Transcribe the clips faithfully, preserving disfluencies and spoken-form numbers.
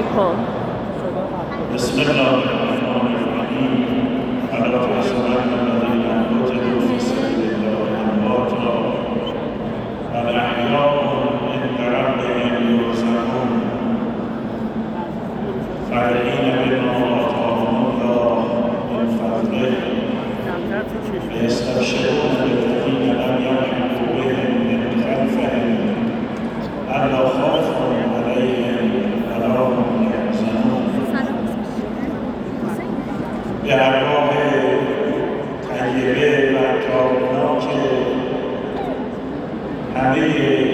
کن. بسم الله الرحمن الرحیم. فلا تحسبن الذین قتلوا فی سبیل الله امواتا بل احیاء عند ربهم یرزقون فرحین بما آتاهم الله من فضله ويستبشرون بالذين لم يلحقوا بهم من خلفهم ألا خوف عليهم ولا هم يحزنون. به ارواح طیبه و تابناک همه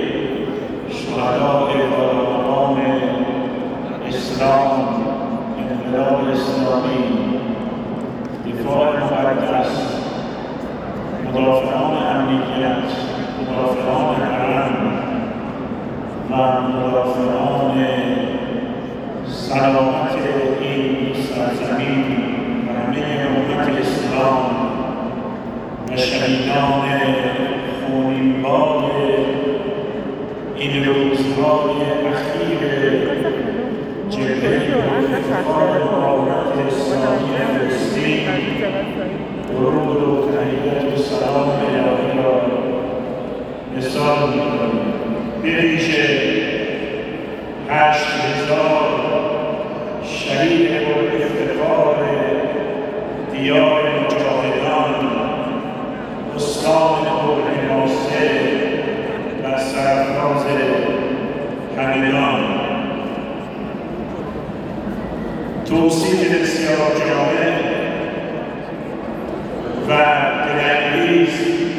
شهداء مقام اسلام، انقلاب اسلامی، دفاع مقدس، مدافعان امنیت، مدافعان حرم و مدافعان سلامت این سرزمین و همه امت اسلام و شهیدان خونینبار این روزهای اخیر جبهه دفاع مقاومت اسلامی فلسطین، درود و تحیت و سلام الهی را مثال می‌کنیم. به ویژه هشت هزار شهید پرافتخار دیار مجاهدان، استان پرحماسه و سرفراز همدان، توصیف بسیار جامع و دلانگیز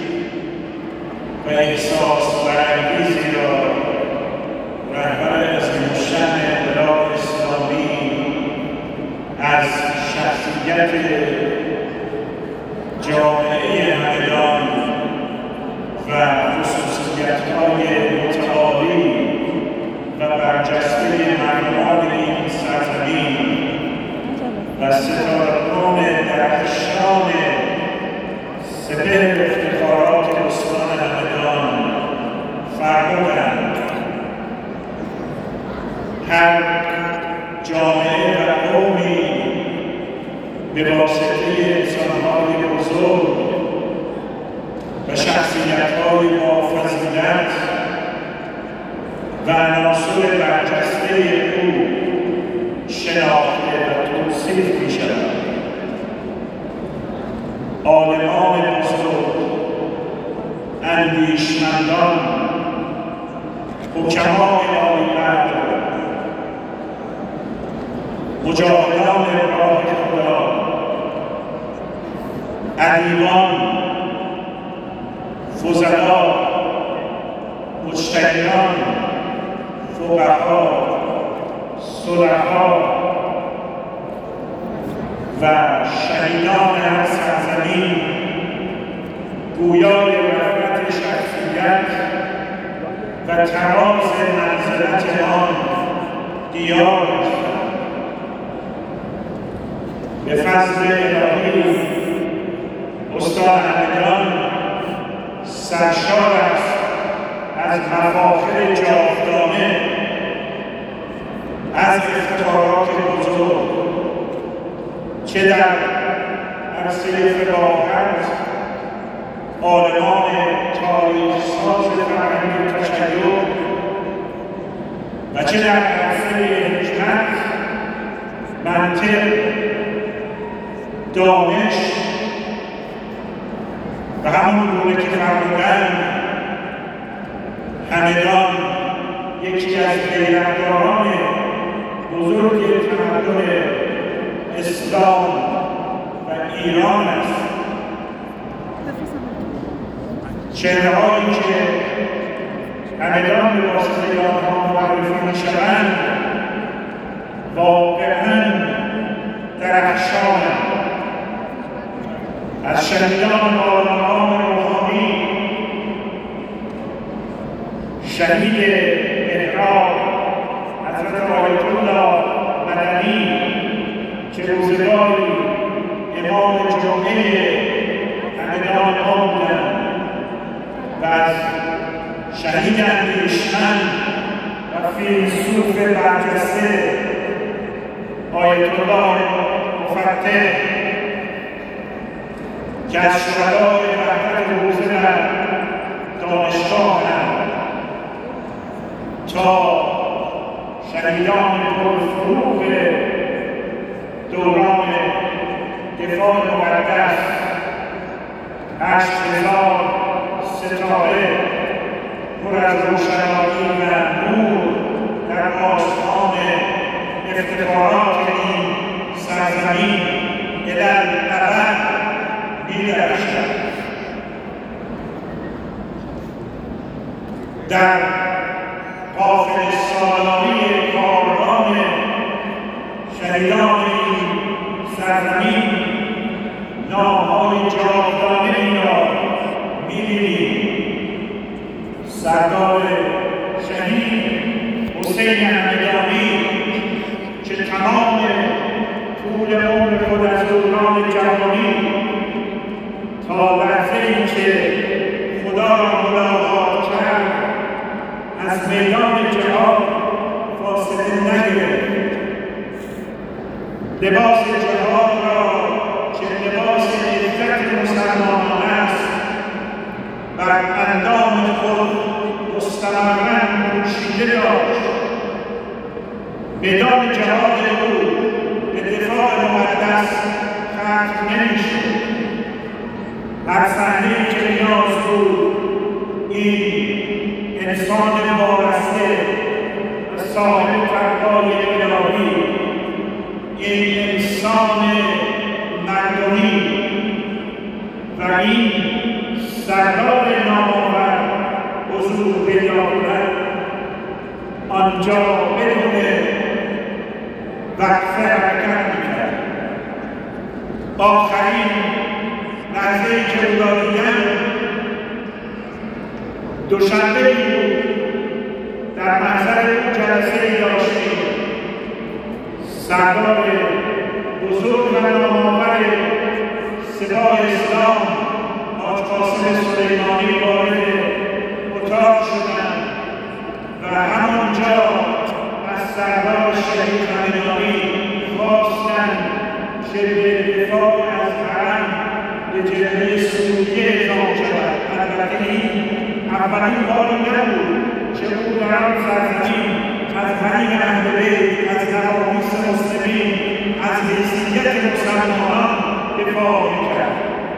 و احساس برانگیزی را رهبر عظیم‌الشأن انقلاب اسلامی از شخصیت جامعه همدان و خصوصیت‌های متعالی و برجسته مردمان این سرزمین و ستارگان درخشان سپهر افتخارات استان همدان فرمودند: هر جامعه و قومی به واسطه انسان‌های بزرگ و شخصیت‌های با فضیلت و عناصر برجسته او شناخته و توصیف می‌شود. عالمان بزرگ، اندیشمندان، حکمای عالی‌قدر، مجاهدان راه خدا، ادیبان، فضلا، مجتهدان، فقها، صلحا و شهیدان هر سرزمین گویای رفعت شخصیت و تراز منزلت آن دیار هستند. به فضل الهی استان همدان سرشار است از مفاخر جاودانه، از افتخارات بزرگ، چه در عرصه فقاهت، عالمان تاریخ‌ساز فرهنگ تشیع و چه در عرصه حکمت، منطق، دانش و همون گونه که فرمودند همدان یکی از غیرتداران بزرگ تمدن اسلام و ایران است. چهره‌هایی که همدان به واسطه آنها معرفی می‌شوند واقعاً درخشانند. از شهیدان عالم‌های روحانی، شهید محراب حضرت آیت الله مدنی که روزگاری امام جمعه همدان ها بودند و از شهید اندیشمند و فیلسوف برجسته آیت الله مفتح که از شهدای وحدت حوزه در دانشگاه‌اند تا شهیدان پرفروغ دوران دفاع مقدس هشت هزار ستاره پر از روشنایی و نور در آسمان افتخارات این سرزمین الالابد می‌درخشد. در قافله سالاری کاروان شهیدان این سرزمین نام‌های جاودانه‌ای را می‌بینیم. سردار شهید حسین همدانی که تمام طول عمر خود از دوران جوانی تا لحظه‌ای که خدا را ملاقات کرد از میدان جهاد فاصله نگرفت. لباس جهاد را که لباس عزت مسلمانان است بر اندام خود مستمراً پوشیده داشت. میدان جهاد او به دفاع مقدس ختم نمی‌شد. هر صحنه‌ای که نیاز بود این انسان وابسته و صاحب تقوای الهی، این انسان مردمی و این سردار نامآور حضور پیدا کند آنجا بدون وقفه حرکت می‌کرد. آخرین لحظه‌ای که او را دیدم دوشنبه‌ای بود. در محضر او جلسه‌ای داشتیم. سردار بزرگ و نامآور سپاه اسلام حاج قاسم سلیمانی وارد اتاق شدند و همانجا از سردار شهید همدانی خواستند که به دفاع از حرم به جبهه سوریه اعزام شود. البته این اولین باری نبود که او در آن سرزمین از حریم اهل بیت، از نوامیس مسلمین، از حیثیت مسلمانان دفاع می‌کرد.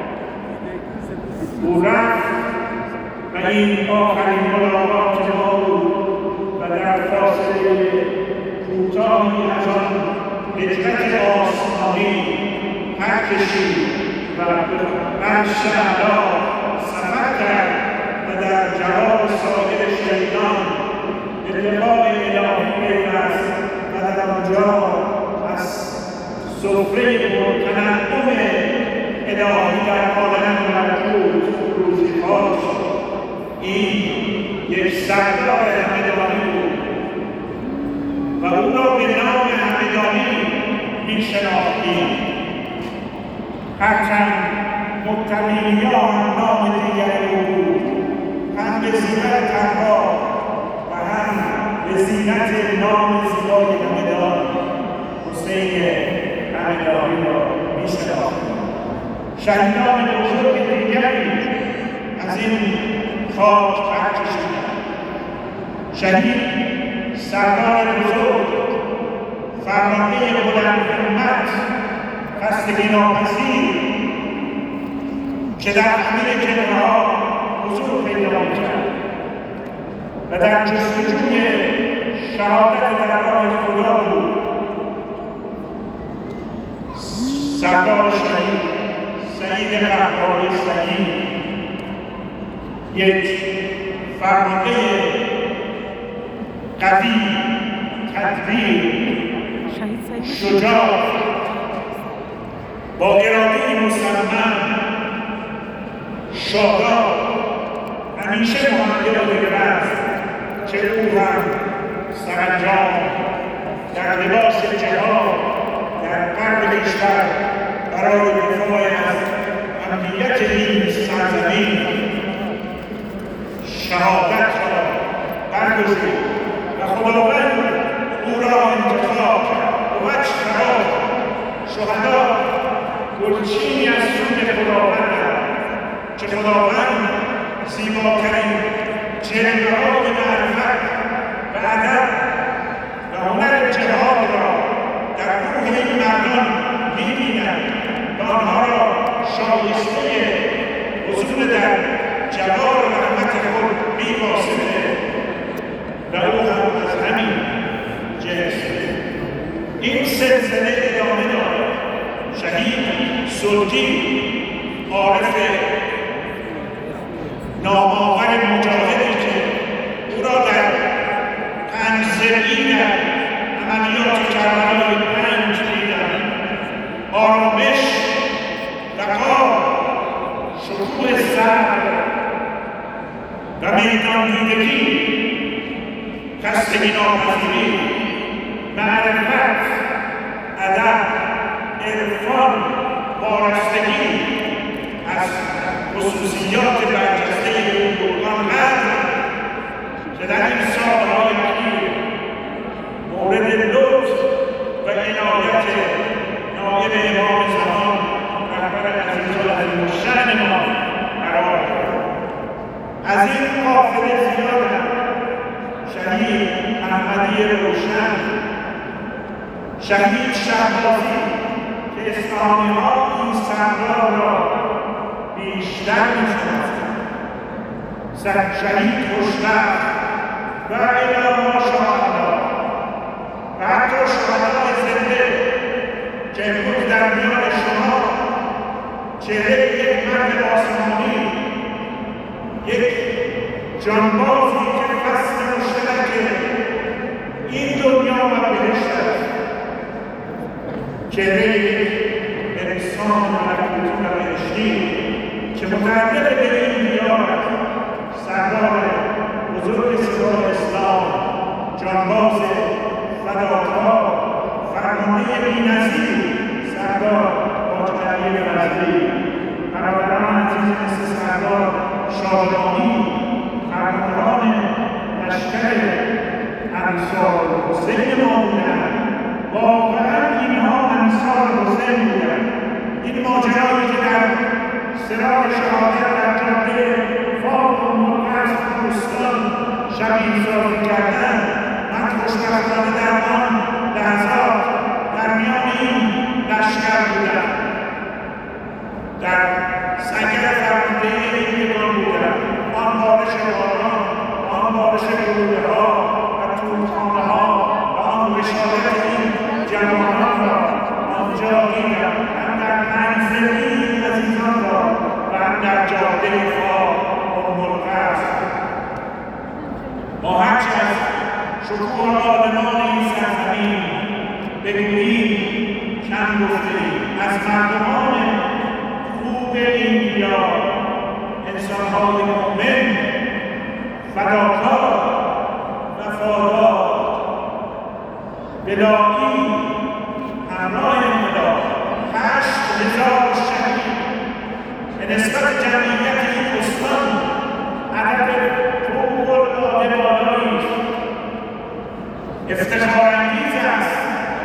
او رفت و این آخرین ملاقات ما بود و در فاصله کوتاهی از آن هجرت آسمانی پر کشید و بر شهلا سفر کرد و در جواب سایر شهیدان به دفاع الهی پیوست و در آنجا از سفره پرتنعم الهی در عالم ملکوت روزی خواست شد. این یک سردار همدانی بود و او را به نام همدانی می‌شناختیم. هرچند متقیان نام دیگری او بود، هم به زینت تقوا و هم به زینت نام زیبای همدان حسین همدانی را می‌شناختیم. شهیدان بزرگ دیگری از این خاک پر کشیدند. شهید سردار بزرگ فرمانده بلندهمت خستگی ناپذیر که در همه جبهه‌ها حضور پیدا می‌کرد و در جستجوی شهادت در راه خدا بود. سردار شهید سعید قهاری سعید یک فرمانده قوی، تدبیر، شجاع، با اراده مصمم، شاداب، همیشه مهیا بوده است که او هم سرانجام در لباس جهاد در قلب کشور برای دفاع از امنیت این سرزمین شهادت را برگزید و خداوند او را انتخاب کرد و وجه قرار گلچینی از سوی خداوند که خداوند زیباترین جلوه‌های معرفت و ادب و هنر جهاد را در روح این مردان می‌بیند و آنها را شایسته حضور در جوار رحمت خود می‌واسطه و او هم از همین جنس. این سلسله ادامه دارد. شهید سلطی عارف نامآور مجاهدی که او را در پنج‌زرعی در عملیات کربلای پنج دیدند، آرامش وقار شکوه صبر و میدان دیدگی، خستگی ناپذیری، معرفت، ادب، عرفان، وارستگی از خصوصیات برجسته این دوران قدر که در این سالهای اخیر مورد لطف و عنایت نایب امام زمان رهبر عزیزالشأن ما قرار دارد. از این قافله زیاد هم شهید احمدی روشن، شهید شهبازی که اسلامی‌ها این سردار را بیشتر می‌شناسند، شهید خوشبخت و الی ماشاءالله و حتی شهدای زنده که امروز در میان شما چهره یک مرد آسمانی، یک جانبازی که فصل مشترک این دنیا و بهشت است، چهره یک انسان ملکوتی و بهشتی که متعلق به این دیار سردار بزرگ سپاه اسلام، جانباز فداکار، فرمانده بی‌نظیر سردار حاج علی فضلی، برادران عزیز مثل سردار شادمانی، فرماندهان لشکر انصار حسین ما بودند. واقعا اینها انصار حسین بودند. این ماجرایی که در صراع شهادت در جاده فاق و مرکز کوهستان شبیه سازی کردند، من خوشبختانه در آن لحظات در میان این لشکر بودم، در سنگر فرمانده این یگان بودم. آن بارش باران، آن بارش گلوله‌ها و توپخانه‌ها و آن بشارت این جوانان را آنجا دیدم، هم در پنج‌زرعی عزیزان را و هم در جاده فاق و مرکز. ما هرچه از شکوه عالمان این سرزمین بگوییم کم گفته‌ایم. از مردمان خوب این دیار، انسان‌های مؤمن، فداکار، وفادار، بلایی، همراه خدا، هشت هزار شهید به نسبت جمعیت این استان عدد فوق‌العاده بالایی است. افتخارانگیز است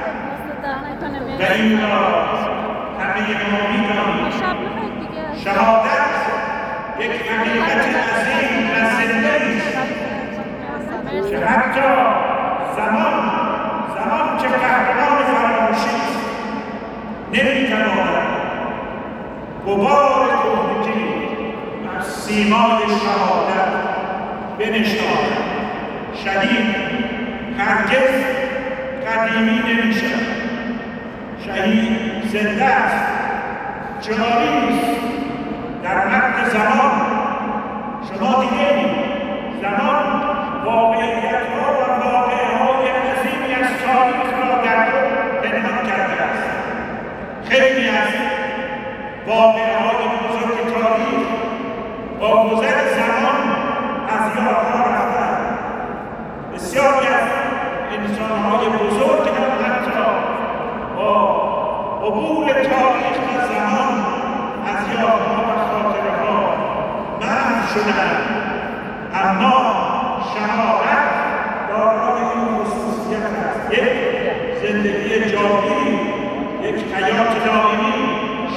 و این را همه ما می‌دانیم. شهادت یک حقیقت عظیم و زنده است که حتی زمان زمان که قهرمان فراموشی است نمی‌تواند غبار کهنگی از سیمای شهادت بنشاند. شهید هرگز قدیمی نمی‌شود. شهید زنده است، جاری است در مد زمان. شما دیدید زمان واقعیت‌ها و واقعه‌های عظیمی از تاریخ را در خود پنهان کرده است. خیلی از واقعه‌های بزرگ تاریخ با گذر زمان از یادها رفتند. بسیاری از انسان‌های بزرگ هم حتی با عبور تاریخ و زمان از یادها و خاطره‌ها محو شدند. اما شهادت دارای این خصوصیت است: یک زندگی جاوید، یک حیات دائمی.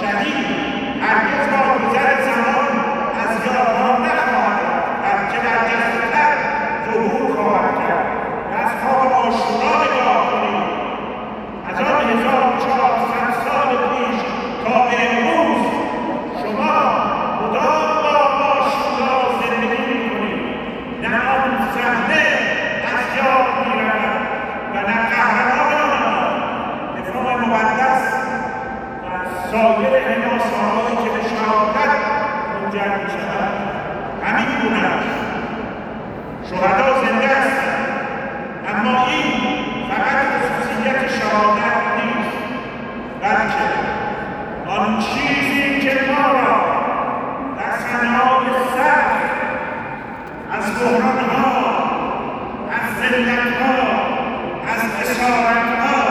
شهید هرگز با گذر زمان از یادها نخواهد رفت، بلکه در جسدتر ظهور خواهد کرد. از خواب آشورا نگاه کنید. از آن هزار و چهارصد سال پیش تا امروز شما مدام با آشورا زندگی می‌کنید. نه آن صحنه از یاد می‌رود و نه قهرمان آن. دفاع مقدس و سایر انحصارهایی که به شهادت منجر می‌شود همین گونه است. شهدا زنده هستند، اما این فقط خصوصیت شهادت نیست، بلکه آن چیزی که ما را در صحنه‌های سخت از بحران‌ها، از ذلت‌ها، از اسارت‌ها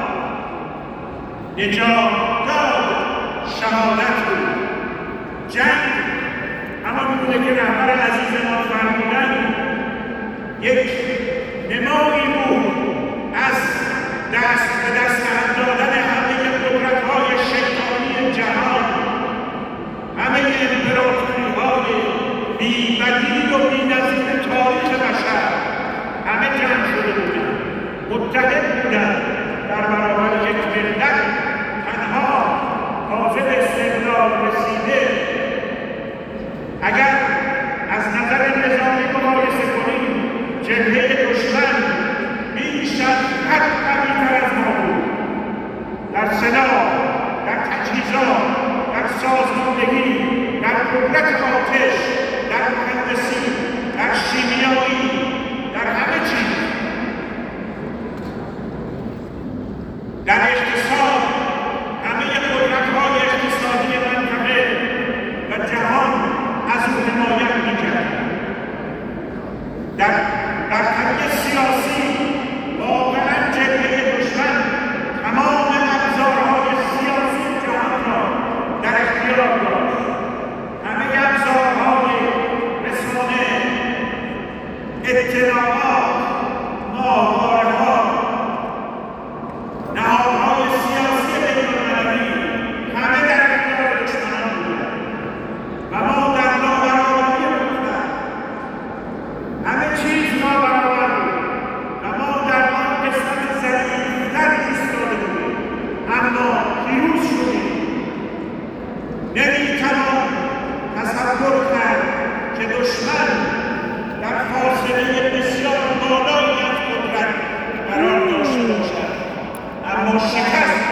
نجات داد شهادت بود. جنگ همان بوده که رهبر عزیز ما فرمودند یک نمایی بود از دست به دست هم دادن همه قدرت‌های شیطانی جهان، همه امپراتوری‌های بی‌بدیل و بی‌نظیر تاریخ بشر، همه جمع شده بودند، متحد بودند در برابر یک ملت تنها حاصل استقلال رسیده. اگر از نظر نظامی مقایسه کنیم، جبهه دشمن بیش از حد قوی‌تر از ما بود. در سلاح، در تجهیزات، در سازماندهی، در قدرت آتش، در مهندسی، در شیمیایی، در همه چیز. در اقتصاد، همه قدرت‌های اقتصادی منطقه و جهان از او حمایت می‌کردند. در برتری سیاسی واقعاً جبهه دشمن تمام ابزارهای سیاسی جهان را در اختیار داشت. همه ابزارهای رسانه، اطلاعات، ماهواره‌ها، نهادهای سیاسی بین‌المللی همه در اختیار دشمنان بودند و ما در نابرابری بودند. همه چیز نابرابر بود و ما در آن قسمت ضعیف‌تر ایستاده بودیم، اما پیروز شدیم. نمی‌توان تصور کرد که دشمن در فاصله بسیار بالایی از قدرت قرار داشته باشد، اما شکست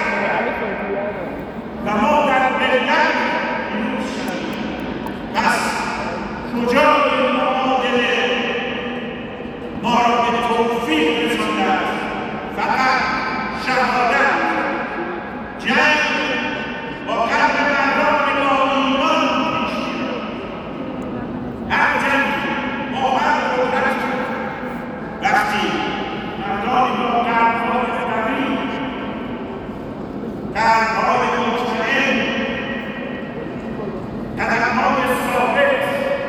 و ما در ملت پیروز شدیم. پس شجاع این معادله ما را به توفیق رسانده است. فقط شهادت، جنگ با قلب مردان با ایمان پیش می‌رود. هر جنگ با هر قدرت وقتی مردانی با قلب‌های قوی، قلب‌های مطمئن، قدم‌های ثابت،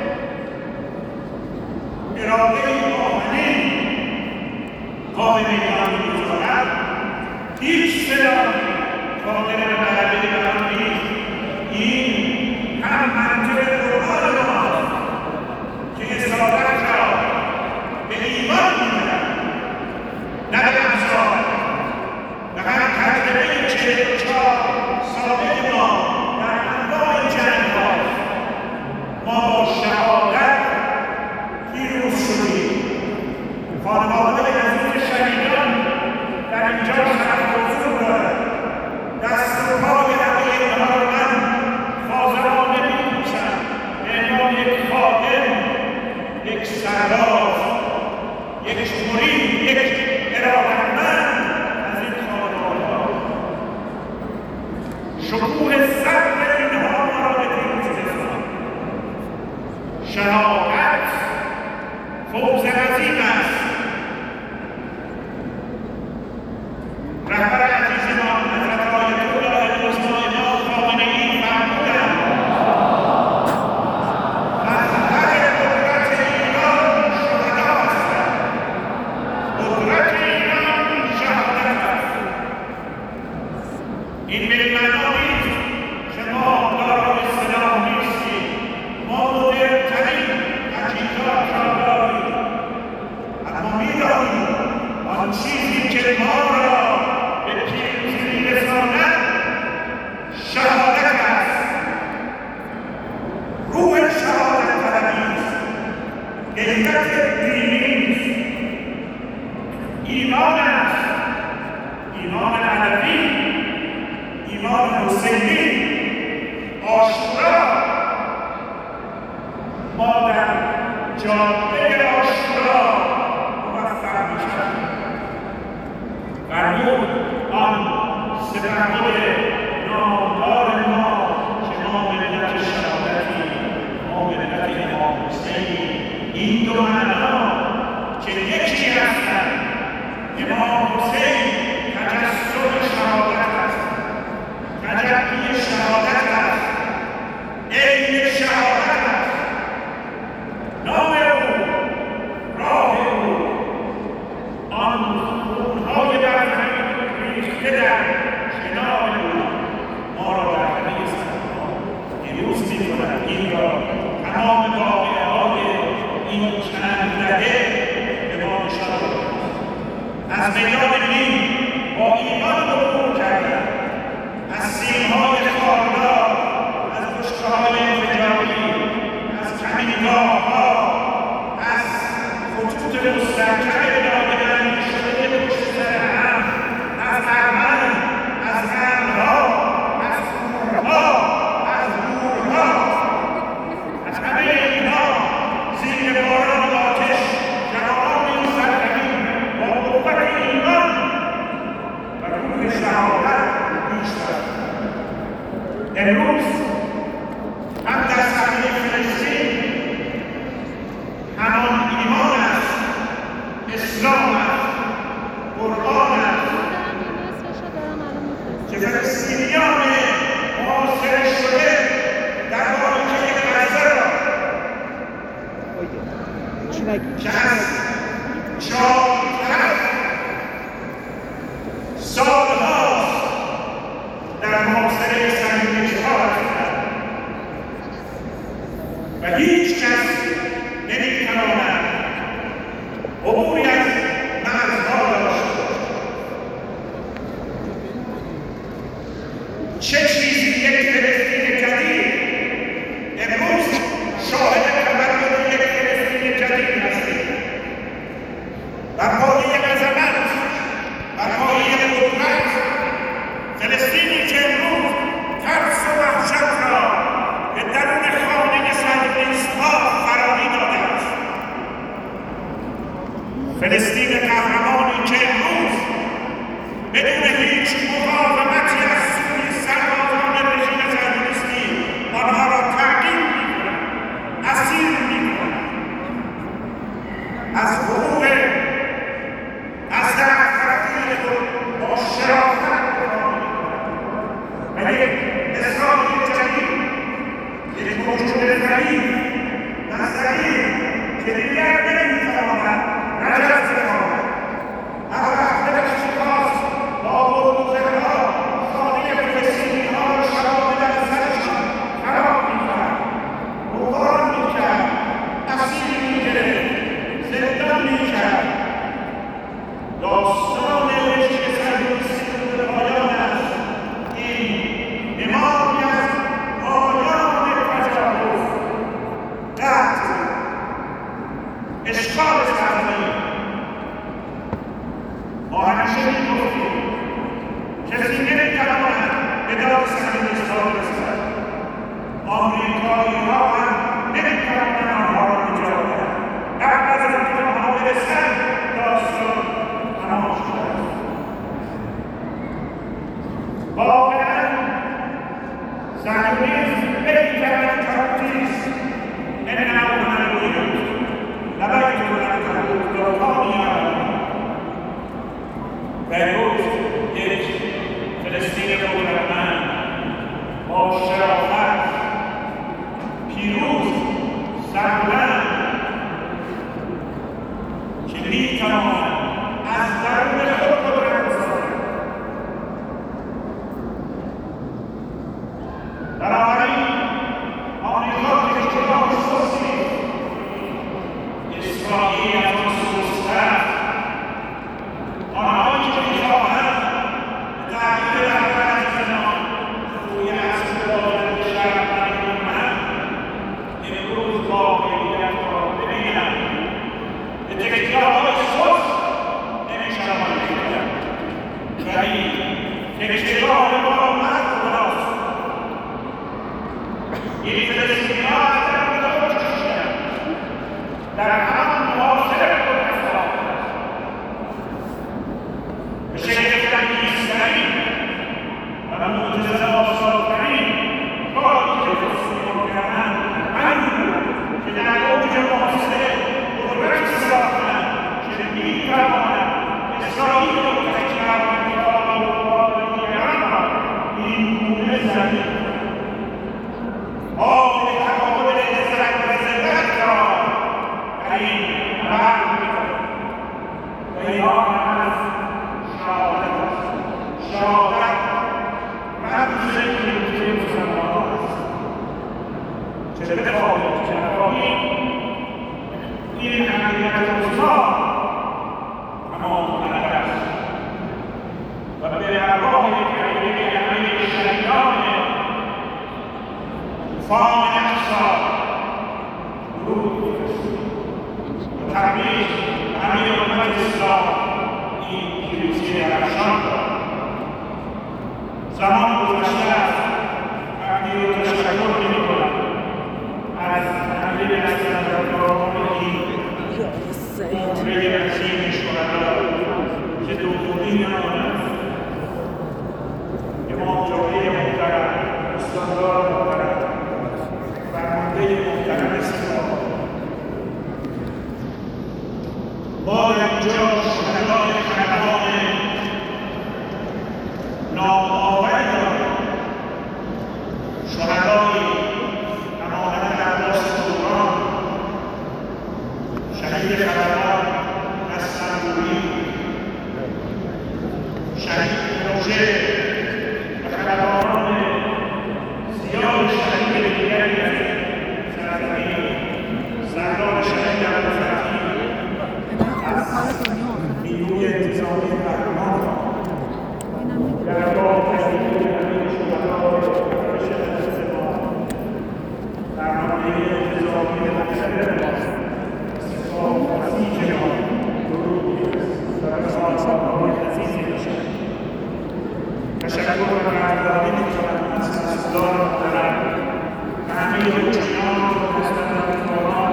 اراده‌ای آهنین قام میدان می‌گذارد، هیچ سلاحی قادر به غلبه بر آن نیست. این هم منطق قرآن ماست که اصالت را به ایمان می‌برد، نه به ابزار. و هم تجربه چهل و چهار ساله ما در انواع جنگ‌هاست. ما با شهادت پیروز شدیم. خانواده عزیز شهیدان در اینجا شرف حضور دارد. دست و پای همه اینها را من حاضرانه می‌بوسم به عنوان یک خادم، یک سرباز، یک مرید، یک ارادتمند از این خانواده‌ها. شکوه صبر اینها ما را به پیروزی رساند. شهادت فوز عظیم است. رهبر عزیز ما حضرت آیت الله العظما امام خامنه‌ای فرمودند مظهر قدرت ایران شهدا هستند. قدرت ایران شهادت است. این به این معنا نیست که ایمان علوی، ایمان حسینی، عاشورا ما در جاده عاشورا موفق میشویم و نور آن سپهبد نامدار ما که ما ملت شهادتی، ما ملت امام حسینی، این دو معنا که یکی هستند. امام حسین تجسد شهادت است، تجلی شهادت است، عین شهادت است. نام او، راه او، آن خونهای بر زمین ریخته در کنار او ما را در همه سرها پیروز می‌کند. این را تمام واقعه‌های این چند دهه به ما نشان داده. از میدان نیم با ایمان عبور کردند، از سیم‌های خاردار، از کشته‌های انفجاری، از کمینگاه‌ها، از خطوط مستحکم ناگهانی شده پشت سر هم، از ارمن، از غرها، از کورها، از گورها، از همه اینها زیر باران آتش جوانان این سرزمین با قوت ایمان و روح شهادت پیش‌رفت. امروز هم در صحنه فلسطین همان ایمان است، اسلام است، قرآن است که فلسطینیان محاصره شده در واقعه غزه را که از چهار طرف سالهاست در محاصره صهیونیست‌ها هستند و هیچ کس نمی‌تواند عبوری از مرزها داشته باشد. چه چیزی یک فلسطین جدید؟ امروز شاهد تولد یک فلسطین جدید هستیم. بر پایه عظمت، بر پایه قدرت، فلسطینی که امروز ترس و وحشت را به درون خانه صهیونیست‌ها فراری داده است. فلسطین قهرمانی که امروز بدون هیچ مقاومتی از سوی سربازان رژیم صهیونیستی آنها را تعقیب می‌کند، اسیر می‌کند، از حقوق از دفعاتی خود با شرافت دفاع می‌کند و یک اسرائیل جدید، یک موجود ضعیف و ضعیف که دیگر نمی‌تواند رجز بخواهد، هر وقت دلش می‌خواست با بلدوزرها خانه فلسطینی‌ها را شراب در سرشان خراب می‌کرد، بحران می‌کرد، اسیر می‌گرفت، زندان می‌کرد. داستان رژیم صهیونیستی به پایان است. این نمادی از پایان تجاوز، قتل، اشغال سرزمین. ما همیشه می‌گفتیم کسی نمی‌تواند به داد صهیونیست‌ها برسد. آمریکایی‌ها هم نمی‌توانند آنها را نجات دهند. قبل از اینکه آنها برسند داستان تمام شده است. واقعاً صهیونیسم بهتر از تروریسم انه نبود. لبیت العنکبوت لو کانوا یعلمون. و امروز یک فلسطین قدرتمند با شرافت، پیروز، سربلند که می‌تواند از درون خود قدرت بسازد. بنابراین آمریکا که جلوش سستی اشتغال ما مرد خداست. این فلسطینی ها از طرف خود کشیدن در هم محاصره خود اصلاح به شگفتن ایسترین و معجزه آساترین کاری که فلسطینی‌ها کردن همین که در اوج محاصره قدرت ساختن که می‌توانند اسرائیل رو تکرار زمین آب تقابل عزت و ذلت را در این رحم می‌کند و اینها از شهادت است. شهادت رمز پیروزی مسلمانان است. چه بخواهید چه نخواهید این حقیقت روزها تمام کننده است و به ارواح کلیه همه شهیدان فام اقصا درود می‌فرستیم و تبریک همه امت اسلام این پیروزی درخشان را زمان گذشته است. تقدیر و تشکر می‌کنم از همه نظرانان این دوره عظیم شهدا که دومین آن است. امام جمهوری محترم، استاندار محترم، فرمانده محترم اسلام، ما در اینجا شهدای خلبان نام‌آوری داریم. شهدایی امانت عباس دوران، شهید خلبان رستنبوری، شهید روژه و خلبانان زیاد شهید دیگری از سرزمین سردار شهید عبدالفتاحی از نیروی انتظامی قهرمان در راه تشکیل امیر شهدای ارشد استقامت برنامه انتظامی مقصد ماست. استقام وسیع جناب درود می‌فرستیم و به خاطرهای عزیزی باشد. تشکر و قدردانی می‌کنم از قصددار محترم و همه حکیمان و خدمتگزاران